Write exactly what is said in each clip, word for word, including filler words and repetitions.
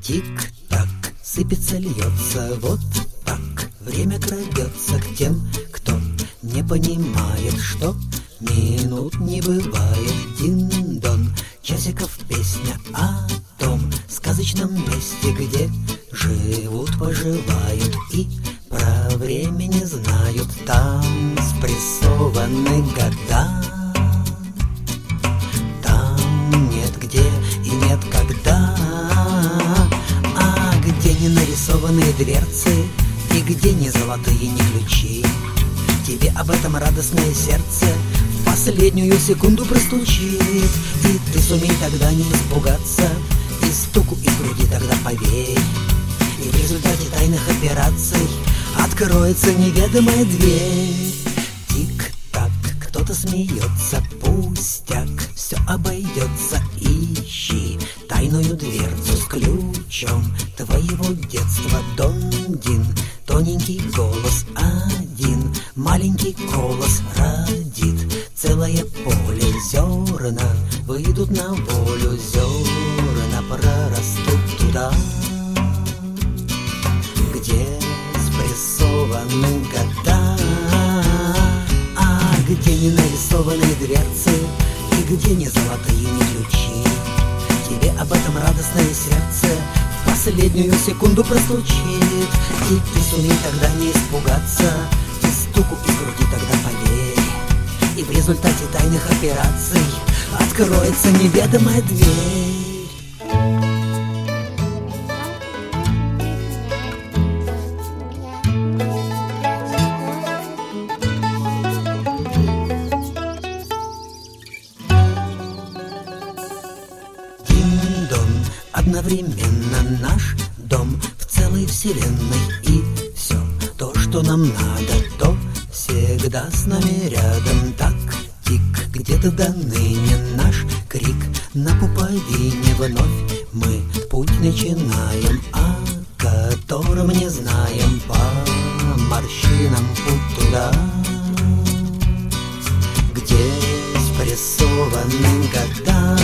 Тик-так, сыпется, льется, вот так время крадется к тем, кто не понимает, что минут не бывает. Дин-дон, часиков песня о том сказочном месте, где живут, поживают и про время не знают. Там спрессованы года, там нет где и нет когда. А где не нарисованные дверцы и где не золотые, не ключи, тебе об этом радостное сердце в последнюю секунду простучит. И ты сумей тогда не испугаться, и стуку из груди тогда поверь, и в результате тайных операций откроется неведомая дверь. Тик-так, кто-то смеется, пустяк, все обойдется. Ищи тайную дверцу с ключом твоего детства. Дон-дин, тоненький голос один, маленький колос родит целое поле. Зерна выйдут на волю, зерна прорастут туда, где спрессованы года. А где не нарисованные дверцы и где не золотые, не ключи, тебе об этом радостное сердце в последнюю секунду простучит. И ты сумей тогда не испугаться, и стуку из груди тогда поверь, и в результате тайных операций откроется неведомая дверь. Одновременно наш дом в целой вселенной, и все то, что нам надо, то всегда с нами рядом. Так, тик, где-то до ныне наш крик на пуповине. Вновь мы путь начинаем, о котором не знаем, по морщинам путь туда, где спрессованы года.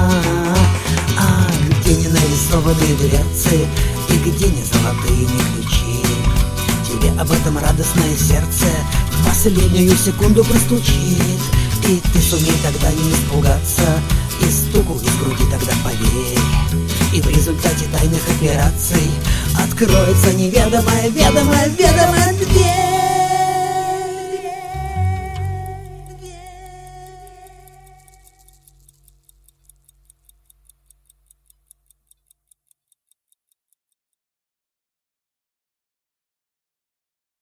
А где не нарисованные дверцы и где не золотые, не ключи, тебе об этом радостное сердце в последнюю секунду простучит. И ты сумей тогда не испугаться, и стуку из груди тогда поверь, и в результате тайных операций откроется неведомая, ведомая, ведомая дверь.